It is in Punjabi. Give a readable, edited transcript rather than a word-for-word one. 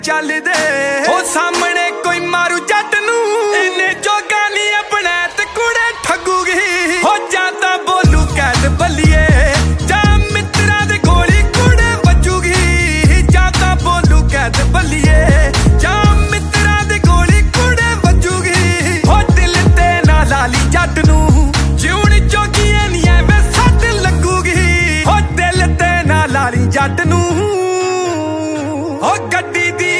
ਚੱਲਦੇ ਉਹ ਸਾਹਮਣੇ ਕੋਈ ਮਾਰੂ ਜੱਟ ਨੂੰ ਇਹਨੇ ਜੋਗਾ ਨਹੀਂ ਆਪਣਾ ਤੇ ਕੁੜੇ ਠੱਗੂਗੀ ਹੋ ਜਾਂਦਾ ਬੋਲੂ ਕੈਦ ਬੱਲੀਏ ਜਾਂ ਮਿੱਤਰਾਂ ਦੇ ਗੋਲੀ ਕੁੜੇ ਵੱਜੂਗੀ ਜਾਂਦਾ ਬੋਲੂ ਕੈਦ ਬੱਲੀਏ ਜਾਂ ਮਿੱਤਰਾਂ ਦੇ ਗੋਲੀ ਕੁੜੇ ਵੱਜੂਗੀ ਹੋ ਦਿਲ ਤੇ ਨਾ ਲਾਲੀ ਜੱਟ ਨੂੰ ਜਿਉਣ ਜੋਗੀ ਨਹੀਂ ਐਵੇਂ ਸੱਟ ਲੱਗੂਗੀ ਹੋ ਦਿਲ ਤੇ ਨਾ ਲਾਲੀ ਜੱਟ ਨੂੰ